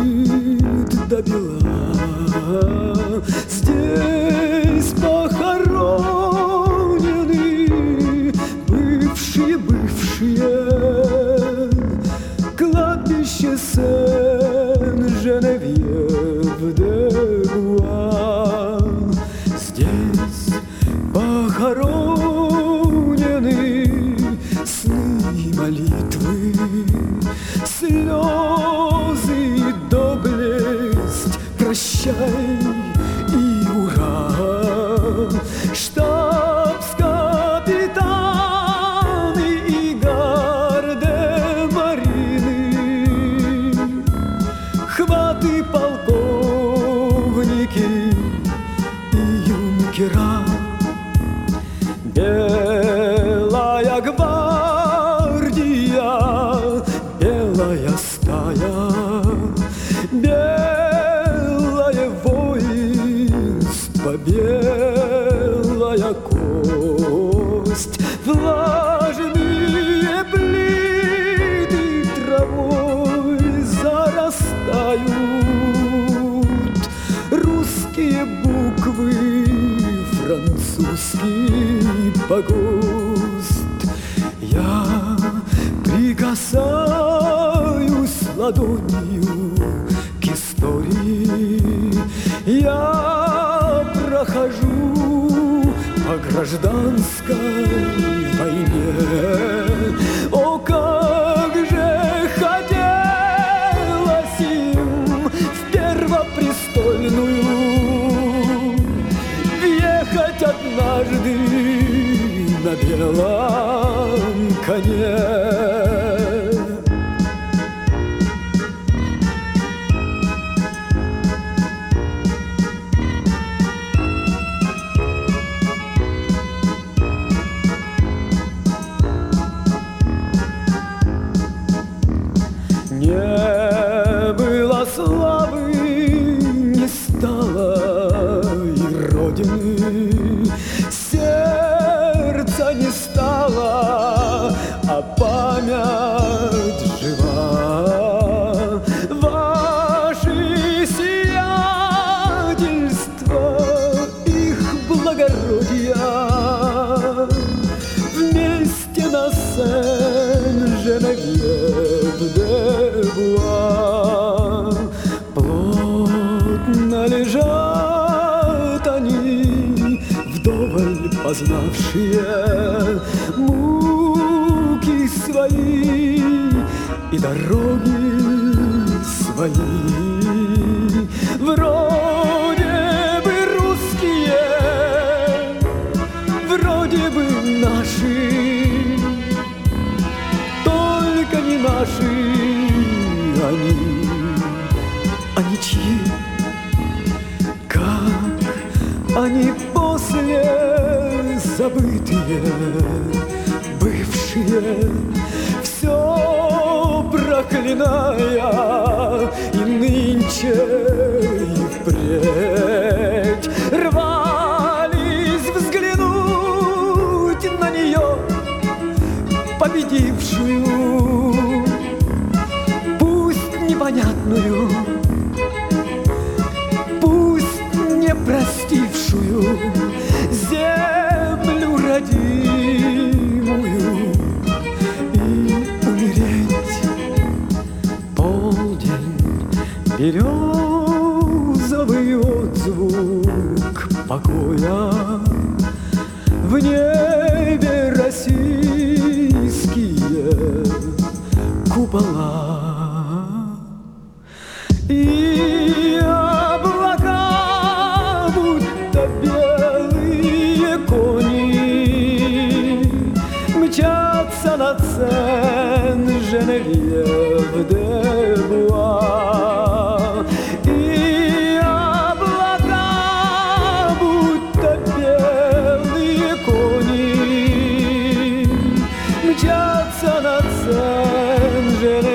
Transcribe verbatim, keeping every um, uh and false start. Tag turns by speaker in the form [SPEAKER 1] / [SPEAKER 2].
[SPEAKER 1] добела. Здесь похоронены бывшие, бывшие. Кладбище Сен-Женевьев-де-Буа. Здесь похоронены сны и молитвы, слезы и доблесть, прощай и ура. Штабс-капитаны и гардемарины, хваты полковники и юнкера. Белая гвардия, белая стая, белое воинство, белая кость, влажные плиты травой зарастают, русские буквы, французский погост. Я прикасаюсь ладонью к истории, я прохожу по гражданской войне. О, как же хотелось им в первопрестольную въехать однажды на белом коне. Не было славы, не стало и родины, сердца не стало, а память жива. Ваши сиятельства, их благородия, вместе на Сен-Женевьев-де-Буа. Плотно лежат они, вдоволь познавшие муки свои и дороги свои. Вроде бы русские, вроде бы наши, только не наши они, они чьи? Как они после забытые, бывшие, все проклиная, и нынче и впредь рвались взглянуть на нее, победившую, пусть непонятную, пусть не простившую землю родимую, и умереть. Полдень, березовый отзвук покоя, в небе российские купола. И облака, будто белые кони, мчатся над Сен-Женевьев-де-Буа. И облака, будто белые кони, мчатся над Сен-Женевьевьем-де-Буа.